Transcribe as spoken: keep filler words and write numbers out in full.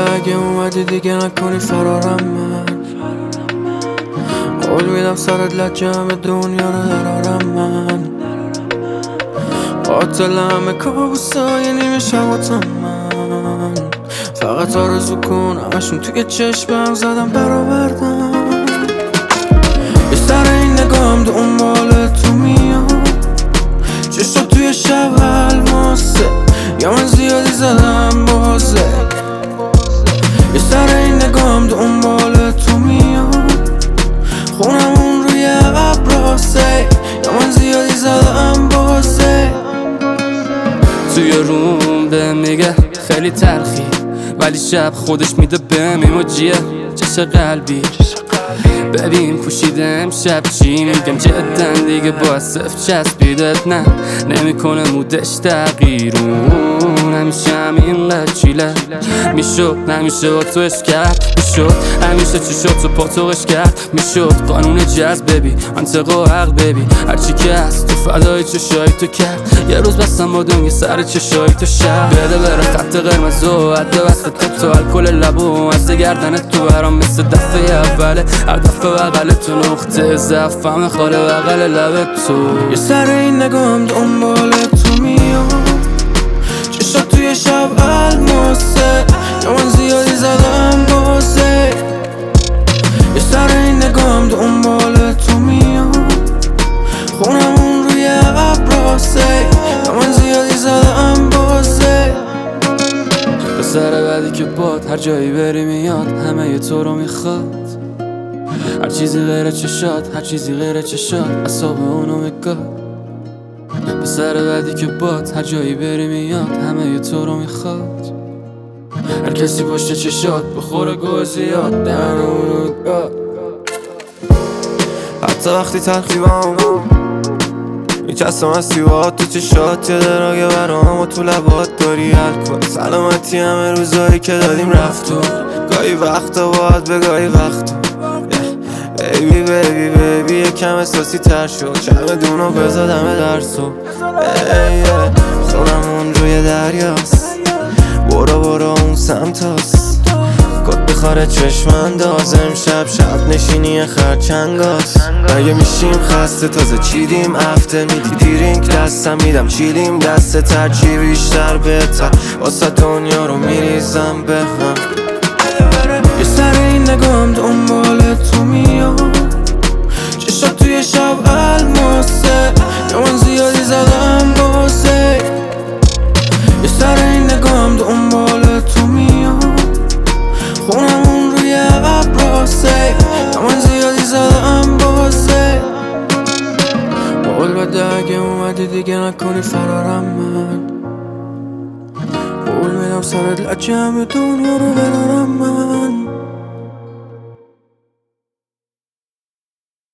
بده اگه اومدی دیگه نکنی فرارم من. قول میدم سرت لجم دنیا رو درارم من. قاتل همه کابوسای نیمه شباتم من. فقط آرزو کن همشون توی چشمم زدم برآوردم. یه سر این نگاهم دنبال تو میام، چشم توی شب الماسه، یا من زیادی زدم بازه. یه سر این نگاهم دنبال تو میام، خونمون روی ابراسه، یا من زیادی زدم بازه. توی روم به میگه خیلی تلخی، ولی شب خودش میده بهم ایموجیه چش قلبی. ببین پوشیده امشب چی میگم جدا دیگه با صف چسبیدت نه نمیکنه مودش تغییرون. همیشه همینقدر چیله میشد نمیشه با تو عشق کرد میشد همیشه چی شد تو پاتوقش کرد میشد قانون جذب ببی منطق و حق ببی هرچی که هست تو فدای چشای تو کرد. یه روز بستم با دنیا سر چشای تو شب بده بره خط قرمز و عده وسط تو الکل لبو از گردن تو برام مثل دفعه اوله هر دفعه بغل تو نقطه ضعفم خاله بغل لب تو. یه سر این نگاهم دنبال تو میام، چشم توی شب الماسه، یا من زیادی زدم بازه. یه سر این نگاهم دنبال تو میام، خونمون روی ابراسه، یا من زیادی زدم بازه. پسر بعدی که باد هر جایی بری میاد همه ی تو رو میخواد. هر چیزی غیر چشات هر چیزی غیر چشات اصاب اونو میگاد. پسر بعدی که باد هر جایی بری میاد همه ی تو رو میخواد. هر کسی پشت چشات بخوره گوه زیاد دهن اونو میگاد. حتی وقتی تلخی با همون میچستم از سیوات تو چشات، یه دراگه برام و تو لبات داری حل کن. سلامتی همه روزایی که دادیم رفت و گاهی وقتا باید به گاهی وقتا بیبی بیبی بیبی یکم احساسی تر شد. چمدونو بذار دم درسو خونمون روی دریاست، برو برو اون سمت هست. کت بخاره چشم انداز امشب شب نشینی خرچنگاست. اگه میشیم خسته تازه چیدیم هفته میدی دیرینک دستم میدم چیلیم دست ترچی بیشتر بهتر واسه دنیا رو میریزم به هم. یه سر این نگاهم دنبال تو میام، چشم توی شب الماسه، یا من زیادی زدم بازه. یه سر این نگاهم دنبال تو میام، خونمون روی ابراسه، یا من زیادی زدم بازه. قول بده اگه اومدی دیگه نکنی فرارم من. قول میدم سرت لجم دنیا رو برارم من.